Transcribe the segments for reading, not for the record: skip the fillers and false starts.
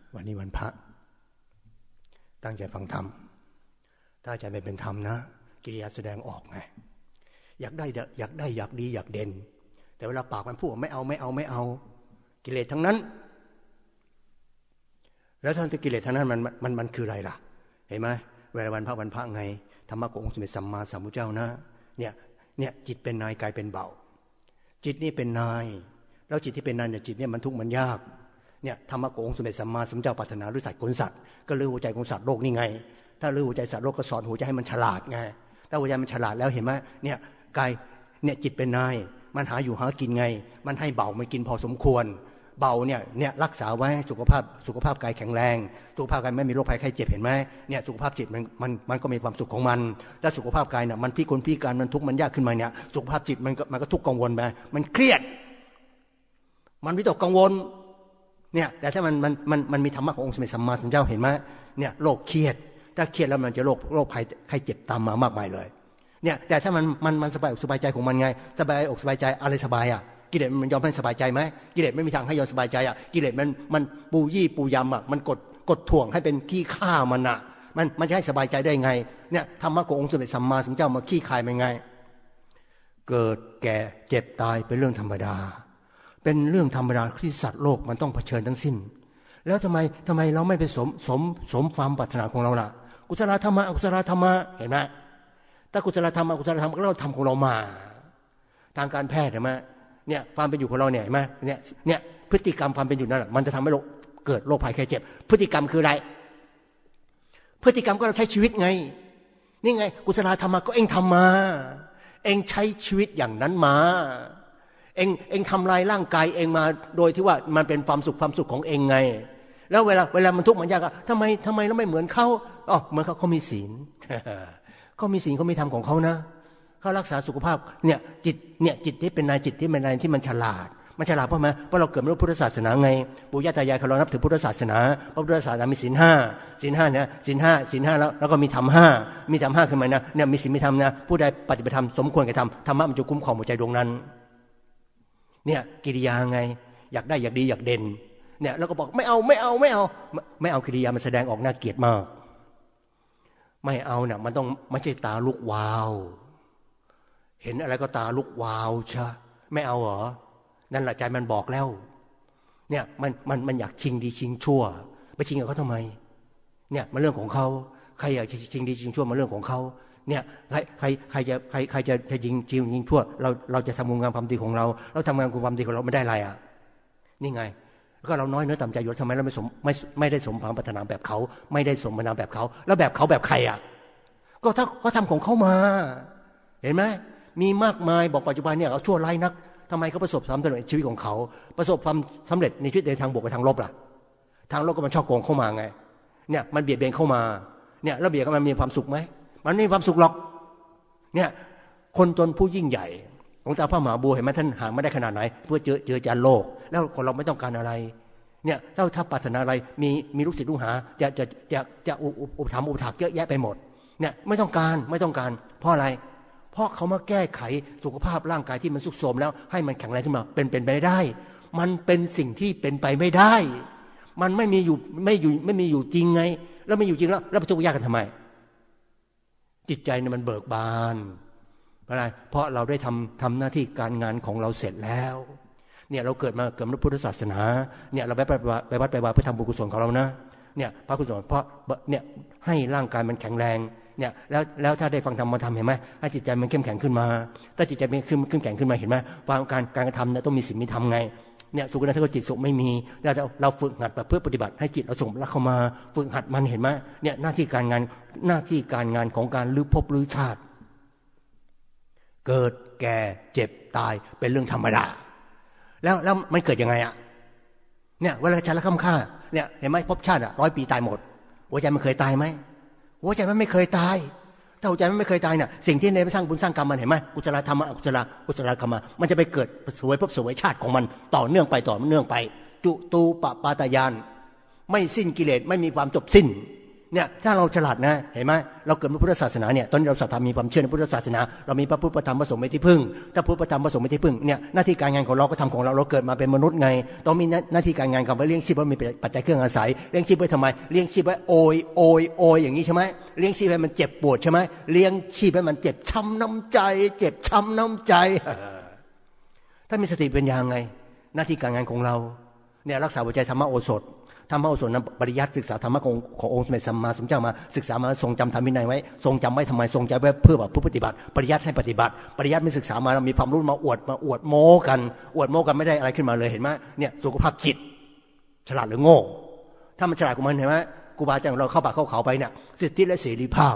วันนี้วันพระตั้งใจฟังธรรมถ้าใจไม่เป็นธรรมนะกิริยาแสดงออกไงอยากได้อยากดีอยากเด่นแต่เวลาปากมันพูดไม่เอากิเลสทั้งนั้นแล้วท่านจะกิเลสทั้งนั้นมันคืออะไรล่ะเห็นไหมเวลาวันพระไงธรรมะขององค์สมเด็จสัมมาสัมพุทธเจ้านะเนี่ยจิตเป็นนายกายเป็นเบาจิตนี่เป็นนายแล้วจิตที่เป็นนายเนี่ยจิตเนี่ยมันทุกข์มันยากเนี่ยธรรมะขององค์สมเด็จสัมมาสัมพุทธเจ้าปรารถนารู้สัตว์กลสัตว์ก็รู้หัวใจของสัตว์โลกนี่ไงถ้ารู้หัวใจสัตว์โลกก็สอนหัวใจให้มันฉลาดไงถ้าหัวใจมันฉลาดแล้วเห็นไหมเนี่ยกายเนี่ยจิตเป็นนายมันหาอยู่หากินไงมันให้เบามันกินพอสมควรเบาเนี่ยรักษาไว้สุขภาพกายแข็งแรงสุขภาพกายไม่มีโรคภัยไข้เจ็บเห็นไหมเนี่ยสุขภาพจิตมันก็มีความสุขของมันแล้วสุขภาพกายเนี่ยมันพิการมันทุกข์มันยากขึ้นมาเนี่ยสุขภาพจิตมันก็ทุกข์กังวลไปมันเครียดมันวิตกกังวลเนี่ยแต่ถ้ามันมีธรรมะขององค์สมเด็จสัมมาสัมพุทธเจ้าเห็นไหมเนี่ยโรคเครียดถ้าเครียดแล้วมันจะโรคภัยไข้เจ็บตามมามากมายเลยเนี่ยแต่ถ้ามันสบายอกสบายใจของมันไงสบายอกสบายใจอะไรสบายอ่ะกิเลสมันยอมให้สบายใจไหมกิเลสไม่มีทางให้ยอมสบายใจอ่ะกิเลสมันปูยี่ปูยำอ่ะมันกดถ่วงให้เป็นขี้ข้ามันอ่ะมันจะให้สบายใจได้ไงเนี่ยธรรมะขององค์สมเด็จสัมมาสัมพุทธเจ้ามาขี้คายมันไงเกิดแก่เจ็บตายเป็นเรื่องธรรมดาเป็นเรื่องธรรมดาที่สัตว์โลกมันต้องเผชิญทั้งสิ้นแล้วทำไมเราไม่ไปสมความปรารถนาของเราล่ะกุศลธรรมะอกุศลธรรมะเห็นไหมถ้ากุศลธรรมะอกุศลธรรมะก็เราทำของเรามาทางการแพทย์เห็นไหมเนี่ยความเป็นอยู่ของเราเนี่ยเห็นไหมเนี่ยพฤติกรรมความเป็นอยู่นั่นแหละมันจะทำให้เราเกิดโรคภัยไข้เจ็บพฤติกรรมคืออะไรพฤติกรรมก็เราใช้ชีวิตไงนี่ไงกุศลธรรมะก็เองทำมาเองใช้ชีวิตอย่างนั้นมาเองทำลายร่างกายเองมาโดยที่ว่ามันเป็นความสุขของเองไงแล้วเวลามันทุกข์มันยากอะทำไมเราไม่เหมือนเขาเหมือนเขามีศีลเขามีศีลเขามีธรรมของเขานะเขารักษาสุขภาพเนี่ยจิตที่เป็นนายจิตที่เป็นนายที่มันฉลาดเพราะเราเกิดมาในพุทธศาสนาไงปู่ย่าตายายเขานับถือพุทธศาสนาพระพุทธศาสนามีศีลห้าเนี่ยศีลห้าแล้วก็มีธรรมห้าขึ้นมานะเนี่ยมีศีลมีธรรมนะผู้ใดปฏิบัติธรรมสมควรแก่ธรรมธรรมะมันจะคุ้มครองหัวใจดวงนั้นเนี่ยกิริยาไงอยากได้อยากดีอยากเด่นเนี่ยแล้วก็บอกไม่เอากิริยามันแสดงออกน่าเกลียดมากไม่เอาเนี่ยมันต้องไม่ใช่ตาลุกวาวเห็นอะไรก็ตาลุกวาวใช่ไม่เอาเหรอนั่นแหละใจมันบอกแล้วเนี่ยมันอยากชิงดีชิงชั่วไปชิงกับเขาทำไมเนี่ยมันเรื่องของเขาใครอยากจะชิงดีชิงชั่วมันเรื่องของเขาเนี่ยใครจะยิงชั่วเราจะทำคุณงามความดีของเราทำงานคุณความดีของเราไม่ได้อะไรอ่ะนี่ไงก็เราน้อยเนื้อต่ำใจอยู่ทำไมเราไม่ได้สมความปรารถนาแบบเขาไม่ได้สมปรารถนาแบบเขาแล้วแบบเขาแบบใครอ่ะก็ถ้าเขาทำของเขามาเห็นไหมมีมากมายบอกปัจจุบันเนี่ยเขาชั่วร้ายนักทำไมเขาประสบความสำเร็จในชีวิตของเขาประสบความสำเร็จในชีวิตในทางบวกกับทางลบล่ะทางลบก็มันชอบโกงเข้ามาไงเนี่ยมันเบียดเบียนเข้ามาเนี่ยแล้วเบียดกันมันมีความสุขไหมมันไม่มีความสุขหรอกเนี่ยคนจนผู้ยิ่งใหญ่ของตาพระมหาบัวเห็นไหมท่านหาไม่ได้ขนาดไหนเพื่อเจอจานโลกแล้วคนเราไม่ต้องการอะไรเนี่ยถ้าปรารถนาอะไรมีลูกศิษย์ลูกหาจะอุปถัมภ์เยอะแยะไปหมดเนี่ยไม่ต้องการเพราะอะไรเพราะเขามาแก้ไขสุขภาพร่างกายที่มันทรุดโทรมแล้วให้มันแข็งแรงขึ้นมาเป็นไปไม่ได้มันเป็นสิ่งที่เป็นไปไม่ได้มันไม่มีอยู่จริงไงแล้วไม่อยู่จริงแล้วไปทุกข์ยากกันทำไมจิตใจเนี่ยมันเบิกบานเพราะอะไรเพราะเราได้ทำหน้าที่การงานของเราเสร็จแล้วเนี่ยเราเกิดในพุทธศาสนาเนี่ยเราไปวัดไปวาเพื่อทำบุญกุศลของเรานะเนี่ยพระกุศลเพราะเนี่ยให้ร่างกายมันแข็งแรงเนี่ยแล้วถ้าได้ฟังธรรมมาทำเห็นไหมให้จิตใจมันเข้มแข็งขึ้นมาถ้าจิตใจมันเข้มแข็งขึ้นมาเห็นไหมการกระทำเนี่ยต้องมีศีลมีธรรมไงเนี่ยสุขนะถ้าจิตสุขไม่มีเราฝึกหัดแบบเพื่อปฏิบัติให้จิตเราส่งรักเข้ามาฝึกหัดมันเห็นไหมเนี่ยหน้าที่การงานของการลื้อภพลื้อชาติเกิดแก่เจ็บตายเป็นเรื่องธรรมดาแล้วมันเกิดยังไงอ่ะเนี่ยเวลาชาติละค่ำค่าเนี่ยเห็นไหมภพชาติ100 ปีตายหมดหัวใจมันเคยตายไหมหัวใจมันไม่เคยตายถ้าหัวใจมันไม่เคยตายเนี่ยสิ่งที่ในไปสร้างบุญสร้างกรรมมันเห็นไหมกุศลธรรมะอกุศลกรรมมันจะไปเกิดสวยภพสวยชาติของมันต่อเนื่องไปจุตูปปาตยานไม่สิ้นกิเลสไม่มีความจบสิ้นเนี่ยถ้าเราฉลาดนะเห็นไหมเราเกิดในพุทธศาสนาเนี่ยตอนนี้เราศรัทธามีความเชื่อในพุทธศาสนาเรามีพระพุทธพระธรรมพระสงฆ์เป็นที่พึ่งถ้าพุทธพระธรรมพระสงฆ์เป็นที่พึ่งเนี่ยหน้าที่การงานของเราก็ทำของเราเกิดมาเป็นมนุษย์ไงต้องมีหน้าที่การงานของเราเลี้ยงชีพว่ามีปัจจัยเครื่องอาศัยเลี้ยงชีพไว้ทำไมเลี้ยงชีพไว้โอยอย่างนี้ใช่ไหมเลี้ยงชีพให้มันเจ็บปวดใช่ไหมเลี้ยงชีพให้มันเจ็บช้ำน้ำใจเจ็บช้ำน้ำใจถ้ามีสติเป็นยังไงหน้าที่การงานของเราเนี่ยรักษาหัวใจธรรมโอสถธรรมโอสถนั้นปริยัติศึกษาธรรมะขององค์สมเด็จสัมมาสัมพุทธเจ้ามาศึกษามาทรงจำธรรมวินัยไว้ทรงจำไว้ทำไมทรงจำไว้เพื่อแบบผู้ปฏิบัติปริยัติให้ปฏิบัติปริยัติไม่ศึกษามาเรามีความรู้มาอวดโม้กันไม่ได้อะไรขึ้นมาเลยเห็นไหมเนี่ยสุขภาพจิตฉลาดหรือโง่ถ้ามันฉลาดกว่ามันเห็นไหมครูบาอาจารย์เราเข้าป่าเข้าเขาไปเนี่ยสิทธิและเสรีภาพ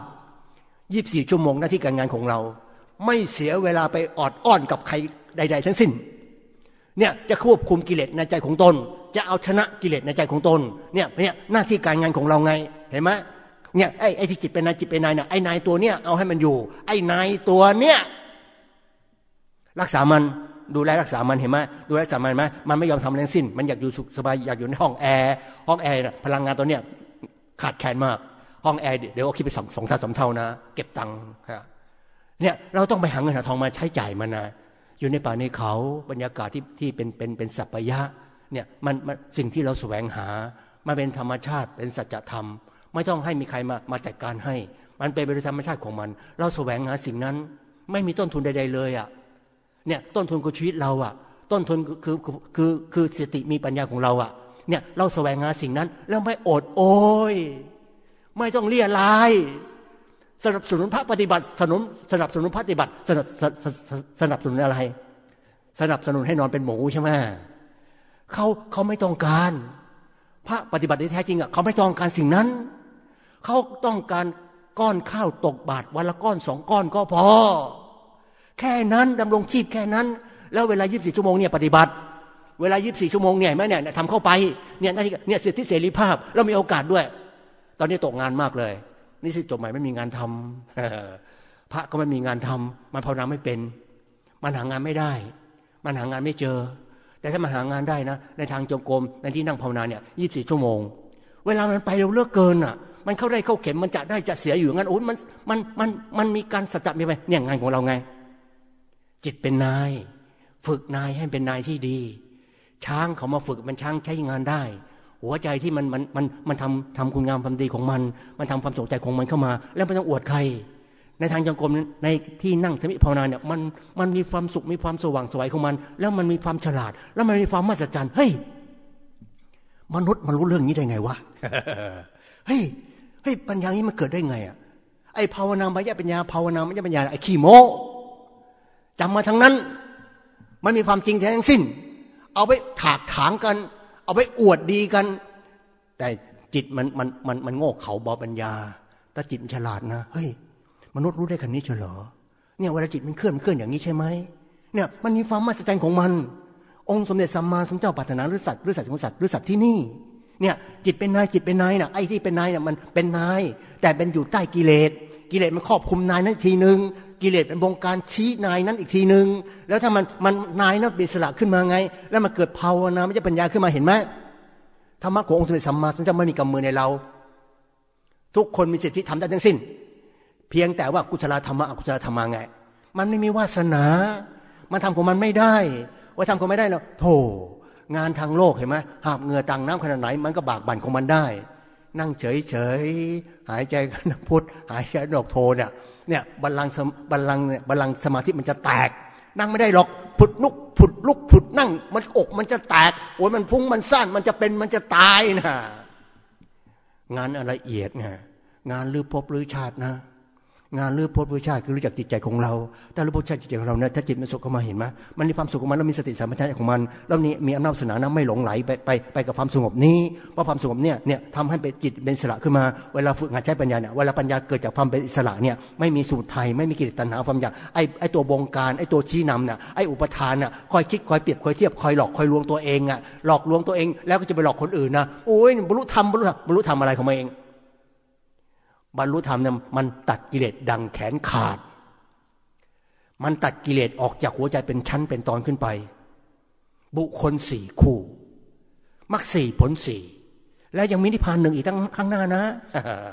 24 ชั่วโมงหน้าที่การงานของเราไม่เสียเวลาไปออดอ้อนกับใครใดๆทั้งสิ้นเนี่ยจะควบคุมกิเลสในใจของตนจะเอาชนะกิเลสในใจของตนเนี่ยหน้าที่การงานของเราไงเห็นไหมเนี่ยไอ้ที่จิตเป็นนายจิตเป็นนายเนี่ยไอ้นายตัวเนี้ยเอาให้มันอยู่ไอ้นายตัวเนี้ยรักษามันดูแลรักษามันเห็นไหมดูแลรักษามันไหมมันไม่ยอมทำอะไรทั้งสิ้นมันอยากอยู่สุขสบายอยากอยู่ในห้องแอร์เนี่ยพลังงานตัวเนี้ยขาดแคลนมากห้องแอร์เดี๋ยวเอาคิดไป2 เท่า 3 เท่านะเก็บตังค์เนี่ยเราต้องไปหาเงินหาทองมาใช้จ่ายมันนะอยู่ในป่าในเขาบรรยากาศที่เป็นสัพยะเนี่ยมันสิ่งที่เราแสวงหามันเป็นธรรมชาติเป็นสัจธรรมไม่ต้องให้มีใครมาจัดการให้มันเป็นไปโดยธรรมชาติของมันเราแสวงหาสิ่งนั้นไม่มีต้นทุนใดๆเลยอ่ะเนี่ยต้นทุนคือชีวิตเราอ่ะต้นทุนคือสติมีปัญญาของเราอ่ะเนี่ยเราแสวงหาสิ่งนั้นแล้วไม่อดโอยไม่ต้องเลี่ยลายสนับสนุนพระปฏิบัติสนับสนุนปฏิบัติสนับสนุนอะไรสนับสนุนให้นอนเป็นหมูใช่ไหมเขาไม่ต้องการพระปฏิบัติที่แท้จริงอ่ะเขาไม่ต้องการสิ่งนั้นเขาต้องการก้อนข้าวตกบาตรวันละก้อน2 ก้อนก็พอแค่นั้นดำรงชีพแค่นั้นแล้วเวลา24 ชั่วโมงเนี่ยปฏิบัติเวลา24 ชั่วโมงเนี่ยแม่เนี่ยทำเข้าไปเนี่ยเนี่ยสิทธิเสรีภาพแล้วมีโอกาสด้วยตอนนี้ตกงานมากเลยนี่สิจบใหม่ไม่มีงานทำพระก็ไม่มีงานทำมันภาวนาไม่เป็นมันหางานไม่ได้มันหางานไม่เจอแต่ถ้ามันหางานได้นะในทางจงกรมในที่นั่งภาวนาเนี่ย24 ชั่วโมงเวลามันไปเร็วเหลือเกินอ่ะมันเข้าได้เข้าเข็มมันจะได้จะเสียอยู่งั้นโอ้ยมันมีการสัจจะมีไปเนี่ยงานของเราไงจิตเป็นนายฝึกนายให้เป็นนายที่ดีช้างเขามาฝึกมันช้างใช้งานได้หัวใจที่มันทำคุณงามความดีของมันทำความสนใจของมันเข้ามาแล้วไม่ต้องอวดใครในทางจงกรมในที่นั่งสมาธิภาวนาเนี่ยมันมีความสุขมีความสว่างไสวของมันแล้วมันมีความฉลาดแล้วมันมีความมหัศจรรย์เฮ้ยมนุษย์มันรู้เรื่องนี้ได้ไงวะ เฮ้ยปัญญานี้มันเกิดได้ไงอ่ะไอ้ภาวนามยปัญญาภาวนามยปัญญาไอ้ขี้โม้จำมาทั้งนั้นมันมีความจริงแท้ทั้งสิ้นเอาไปถากถางกันเอาไปอวดดีกันแต่จิตมันโง่เขลาเบาปัญญาถ้าจิตฉลาดนะเฮ้ยมนุษย์รู้ได้ขนาดนี้เฉลอเนี่ยเวลาจิตมันเคลื่อนอย่างนี้ใช่ไหมเนี่ยมันมีความมหัศจรรย์ของมันองค์สมเด็จสัมมาสัมพุทธเจ้าปรารถนาหรือสัตว์ของสัตว์หรือสัตว์ที่นี่เนี่ยจิตเป็นนายน่ะไอ้ที่เป็นนายน่ะมันเป็นนายแต่เป็นอยู่ใต้กิเลสมันครอบคุมนายนั้นทีนึงกิเลสเป็นบงการชี้นายนั้นอีกทีนึงแล้วถ้ามันนายนั้นเป็นอิสระขึ้นมาไงแล้วมันเกิดภาวนาไม่ใช่ปัญญาขึ้นมาเห็นไหมธรรมะขององค์สมเด็จสัมมาสัมพุทธเจ้าไม่มีกำมือในเราทุกคนมีสิทธิทำได้ทั้งสิ้นเพียงแต่ว่ากุศลธรรมะอกุศลธรรมะไงมันไม่มีวาสนามันทำของมันไม่ได้ว่าทำของไม่ได้แล้วโธ่งานทางโลกเห็นไหมหาบเหงื่อต่างน้ำขนาดไหนมันก็บากบั่นของมันได้นั่งเฉยหายใจกันพุทธหายใจดอกโทเนี่ยบัลลังก์สมาธิมันจะแตกนั่งไม่ได้หรอกผุดลุกผุดนั่งมันอกมันจะแตกโอ้ยมันพุ่งมันสั้นมันจะเป็นมันจะตายนะงานละเอียดไงงานลือภพลือชาตินะงานลือภพลือชาติคือรู้จักจิตใจของเราแต่รู้ภพชาติจิตใจของเราเนี่ยถ้าจิตมันสุขเข้ามาเห็นไหมมันมีความสุขของมันแล้วมีสติสัมปชัญญะของมันแล้วนี่มีอำนาจศาสนานะไม่หลงไหลไปกับความสงบนี้เพราะความสงบเนี่ยทำให้เป็นจิตเป็นอิสระขึ้นมาเวลาฝึกหัดใช้ปัญญาเนี่ยเวลาปัญญาเกิดจากความเป็นอิสระเนี่ยไม่มีสมุทัยไม่มีกิเลสตัณหาความอยากไอ้ตัวบงการไอ้ตัวชี้นำเนี่ยไอ้อุปทานน่ะคอยคิดคอยเปรียบคอยเทียบคอยหลอกคอยลวงตัวเองอ่ะหลอกลวงตัวเองแล้วก็จะไปหลอกคนอื่นนะโอ้ยบรรลุธรรมอะไรของมันเองบรรลุธรรมเนี่ยมันตัดกิเลสดังแขนขาดมันตัดกิเลสออกจากหัวใจเป็นชั้นเป็นตอนขึ้นไปบุคคล4 คู่มรรค4ผล4แล้วยังมีนิพพาน1อีกตั้งข้างหน้านะ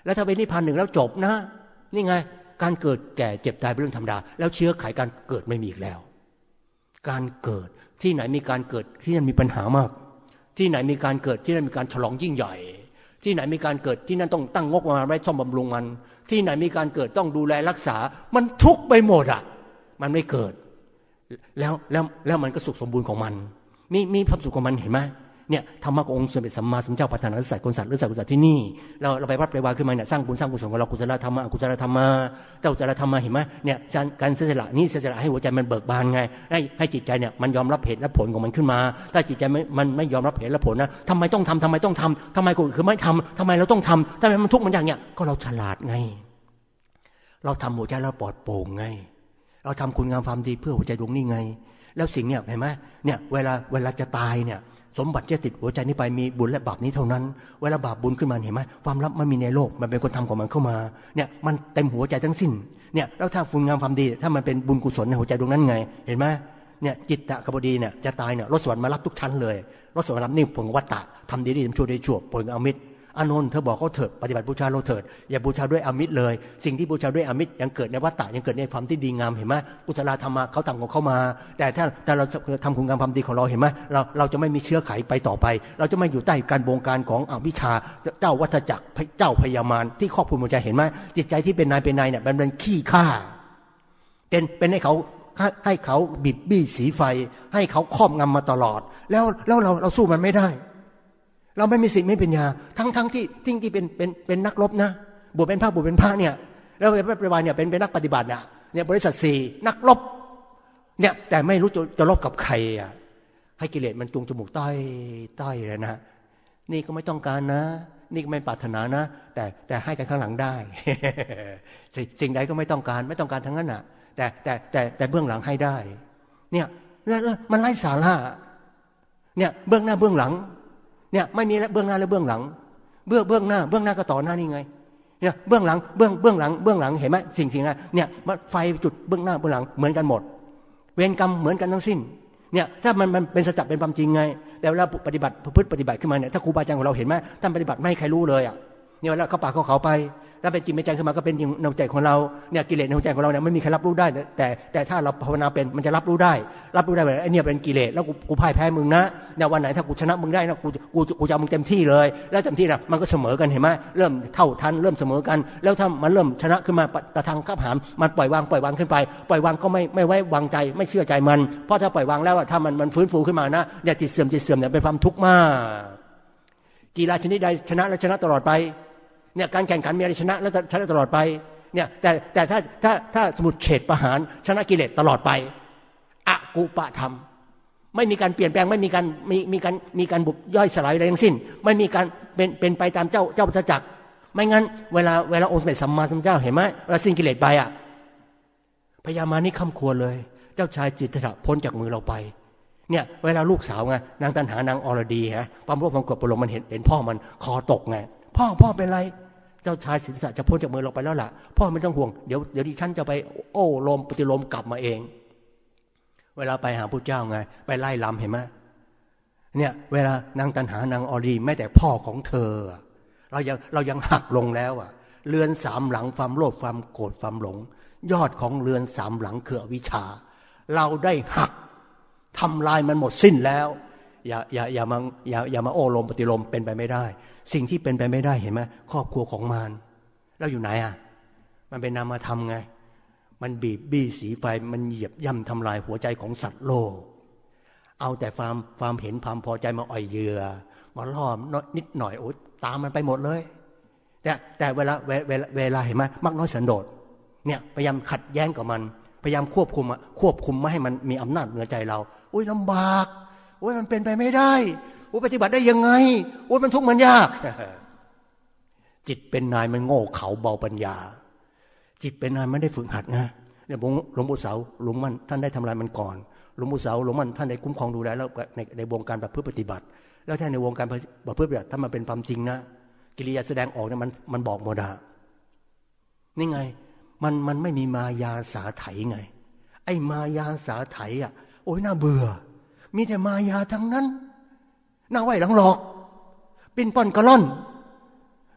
แล้วถ้าเป็นนิพพานหนึ่งแล้วจบนะนี่ไงการเกิดแก่เจ็บตายเป็นเรื่องธรรมดาแล้วเชื้อไขการเกิดไม่มีอีกแล้วการเกิดที่ไหนมีการเกิดที่นั่นมีปัญหามากที่ไหนมีการเกิดที่นั่นมีการฉลองยิ่งใหญ่ที่ไหนมีการเกิดที่นั่นต้องตั้งงบประมาณไว้ซ่อมบำรุงมันที่ไหนมีการเกิดต้องดูแลรักษามันทุกข์ไปหมดอ่ะมันไม่เกิดแล้วมันก็สุขสมบูรณ์ของมันมีความสุขของมันเห็นไหมเนี่ยธรรมะขององค์สมเด็จสัมมาสัมพุทธเจ้าประธานาธิสัตว์คนสัตว์หรือสัตว์กุศลที่นี่เราไปวัดไปวาขึ้นมาเนี่ยสร้างบุญสร้างกุศลของเรากุศลธรรมะอกุศลธรรมะเจ้ากุศลธรรมะเห็นไหมเนี่ยการเสียสละนี่เสียสละให้หัวใจมันเบิกบานไงให้จิตใจเนี่ยมันยอมรับเหตุและผลของมันขึ้นมาถ้าจิตใจมันไม่ยอมรับเหตุและผลนะทำไมต้องทำทำไมคนอื่นคือไม่ทำทำไมเราต้องทำทำไมมันทุกข์มันอย่างเนี้ยก็เราฉลาดไงเราทำหัวใจเราปลอดโปร่งไงเราทำคุณงามความดีเพื่อหัวใจดวงนี้ไงแล้วสิ่งเนี่ยเห็นไหมเนี่ยเวลาจะตายเนี่ยสมบัติจะติดหัวใจนี้ไปมีบุญและบาปนี้เท่านั้นเวลาบาปบุญขึ้นมาเห็นไหมความลับมันมีในโลกมันเป็นคนทำของมันเข้ามาเนี่ยมันเต็มหัวใจทั้งสิ้นเนี่ยแล้วถ้าคุณงามความดีถ้ามันเป็นบุญกุศลในหัวใจดวงนั้นไงเห็นไหมเนี่ยจิตตะกบดีเนี่ยจะตายเนี่ยรถสวรรค์มารับทุกชั้นเลยรถสวรรค์มารับนี่ผลวัตตะทำดีทำชั่วได้ชั่วผลอมิตรอานนท์เธอบอกเขาเถิดปฏิบัติบูชาเราเถิดอย่าบูชาด้วยอมิตรเลยสิ่งที่บูชาด้วยอมิตรยังเกิดในวัฏฏะยังเกิดในความที่ดีงามเห็นไหมกุศลธรรมะเขาทำของเขามาแต่ถ้าเราทำคุณงามความดีของเราเห็นไหมเราจะไม่มีเชื้อไขไปต่อไปเราจะไม่อยู่ใต้การบงการของอวิชชาเจ้าวัฏจักรเจ้าพยามารที่ครอบคลุมหัวใจเห็นไหมจิตใจที่เป็นนายเนี่ยมันเป็นขี้ข้าเป็นให้เขาบิดบี้สีไฟให้เขาครอบงำมาตลอดแล้วเราสู้มันไม่ได้เราไม่มีสิทธิ์ไม่เป็นญาทั้งที่เป็นนักรบนะบวชเป็นพระเนี่ยแล้วไปวานเนี่ยเป็นนักปฏิบัติเนี่ยบริษัท4นักรบเนี่ยแต่ไม่รู้จะรบกับใครอ่ะให้กิเลสมันจูงจมูกต้อยเลยนะนี่ก็ไม่ต้องการนะนี่ก็ไม่ปรารถนานะแต่ให้กันข้างหลังได้ สิ่งใดก็ไม่ต้องการทั้งนั้นน่ะแต่เบื้องหลังให้ได้เนี่ยมันไร้สาระเนี่ยเบื้องหน้าเบื้องหลังเนี่ยไม่มีเบื้องหน้าและเบื้องหลังเบื้องหน้าก็ต่อหน้านี่ไงเนี่ยเบื้องหลังเบื้องหลังเห็นไหมสิ่งนั้นเนี่ยไฟจุดเบื้องหน้าเบื้องหลังเหมือนกันหมดเวรกรรมเหมือนกันทั้งสิ้นเนี่ยถ้ามันเป็นสัจจะเป็นความจริงไงแต่เวลาปฏิบัติขึ้นมาเนี่ยถ้าครูบาอาจารย์ของเราเห็นไหมท่านปฏิบัติไม่ให้ใครรู้เลยอ่ะเนี่ยเวลาเขาปากเขาไปแล้วเป็นจริงเป็นใจขึ้นมาก็เป็นในใจของเราเนี่ยกิเลสในใจของเราเนี่ยไม่มีใครรับรู้ได้แต่ถ้าเราภาวนาเป็นมันจะรับรู้ได้ว่าไอ้เนี่ยเป็นกิเลสแล้วกูพ่ายแพ้มึงนะเนี่ยวันไหนถ้ากูชนะมึงได้นะกูจะมึงเต็มที่เลยแล้วเต็มที่นะมันก็เสมอกันเห็นไหมเริ่มเท่าทันเริ่มเสมอกันแล้วถ้ามันเริ่มชนะขึ้นมาตะทางข้าหามมันปล่อยวางขึ้นไปปล่อยวางก็ไม่ไว้วางใจไม่เชื่อใจมันเพราะถ้าปล่อยวางแล้วถ้ามันฟื้นฟูขึ้นมานะเนี่ยจิตเสื่อมเนี่ยเป็นความทุกข์มากกีฬาชนิดใดชนะแล้วชนะตลอดไปเนี่ยการแข่งขันมีอะไรชนะแล้วชนะตลอดไปเนี่ยแต่ถ้าสมุดเฉดประหารชนะกิเลสตลอดไปอกุปะธรรมไม่มีการเปลี่ยนแปลงไม่มีการบุกย่อยสลายอะไรทั้งสิ้นไม่มีการเป็นไปตามเจ้าพุทธจักรไม่งั้นเวลาองค์สมเด็จสัมมาสัมพุทธเจ้าเห็นไหมเวลาสิ้นกิเลสไปพญามานี่ค้ำควรเลยเจ้าชายสิทธัตถะพ้นจากมือเราไปเนี่ยเวลาลูกสาวไงนางตัณหานางอรดีฮะความโลภความโกรธปรมมันเห็นพ่อมันคอตกไงพ่อเป็นไรเจ้าชายสิทธัตถะจะพ้นจากมือเราไปแล้วล่ะพ่อไม่ต้องห่วงเดี๋ยวดิฉันจะไปโอ้ลมปฏิโลมกลับมาเองเวลาไปหาพระเจ้าไงไปไล่ลำเห็นไหมเนี่ยเวลานางตัณหานางอรีแม้แต่พ่อของเธอเรายังหักลงแล้วเรือนสามหลังความโลภความโกรธความหลงยอดของเรือนสามหลังคืออวิชชาเราได้หักทำลายมันหมดสิ้นแล้วอย่ามาโอ้ลมปฏิโลมเป็นไปไม่ได้สิ่งที่เป็นไปไม่ได้เห็นไหมครอบครัวของมารแล้วอยู่ไหนมันเป็นนามธรรมไงมันบีบบี้สีไฟมันเหยียบย่ำทำลายหัวใจของสัตว์โลกเอาแต่ความเห็นความพอใจมาอ่อยเหยื่อมาล่อนิดหน่อยโอ้ตามมันไปหมดเลยแต่เวลาเห็นไหมมักน้อยสันโดษเนี่ยพยายามขัดแย้งกับมันพยายามควบคุมไม่ให้มันมีอำนาจเหนือใจเราโอ้ยลำบากโอ้ยมันเป็นไปไม่ได้โอ้ปฏิบัติได้ยังไงโอ้มันทุกข์มันยาก จิตเป็นนายมันโง่เขลาเบาปัญญาจิตเป็นนายไม่ได้ฝึกหัดนะเนี่ยหลวงปู่เสาหลวงมั่นท่านได้ทำลายมันก่อนหลวงปู่เสาหลวงมั่นท่านได้คุ้มครองดูแลแล้วในวงการประพฤติปฏิบัติแล้วถ้าในวงการประพฤติปฏิบัติถ้ามันเป็นความจริงนะกิริยาแสดงออกเนี่ยมันบอกหมดนี่ไงมันไม่มีมายาสาไถไงไอ้มายาสาไถโอ้ยน่าเบื่อมีแต่มายาทั้งนั้นน่าไหวหลังหลอกปิ้นป้อนกระล่อน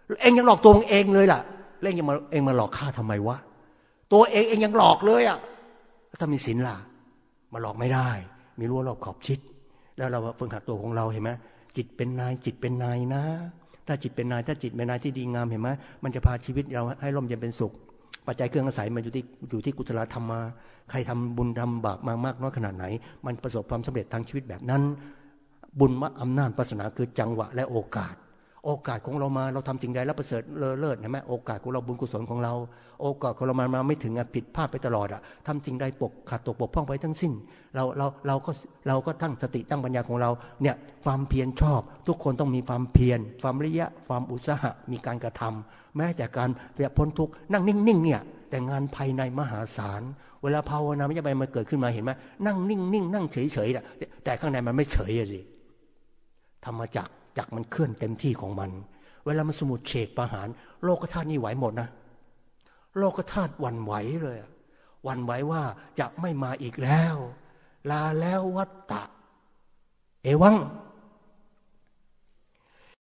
เองยังหลอกตัวเองเลยล่ะเองมาหลอกข้าทำไมวะตัวเองยังหลอกเลยอ่ะถ้ามีศีลล่ะมาหลอกไม่ได้มีรั้วรอบขอบชิดแล้วเราฝึกหัดตัวของเราเห็นไหมจิตเป็นนายจิตเป็นนายนะถ้าจิตเป็นนายถ้าจิตเป็นนายที่ดีงามเห็นไหมมันจะพาชีวิตเราให้ร่มเย็นเป็นสุขปัจจัยเครื่องอาศัยมันอยู่ที่กุศลธรรมมาใครทำบุญทำบาปมามากน้อยขนาดไหนมันประสบความสำเร็จทางชีวิตแบบนั้นบุญมะอำนาจปรารถนาคือจังหวะและโอกาสของเรามาเราทำสิ่งใดแล้วประเสริฐเลิศเห็นไหมโอกาสของเราบุญกุศลของเราโอกาสของเรามาไม่ถึงผิดพลาดไปตลอดทำสิ่งใดขาดตกบกพร่องไปทั้งสิ้นเราก็ตั้งสติตั้งปัญญาของเราเนี่ยความเพียรชอบทุกคนต้องมีความเพียรความวิริยะความอุตสาหะมีการกระทำแม้แต่การพ้นทุกข์นั่งนิ่งๆเนี่ยแต่งานภายในมหาศาลเวลาภาวนาไม่ใช่มันเกิดขึ้นมาเห็นไหมนั่งนิ่งๆนั่งเฉยๆแต่ข้างในมันไม่เฉยสิธรรมจักรมันเคลื่อนเต็มที่ของมันเวลามันสมุดเฉกประหารโลกธาตุนี่ไหวหมดนะโลกธาตุหวั่นไหวเลยหวั่นไหวว่าจะไม่มาอีกแล้วลาแล้ววัฏฏะเอวัง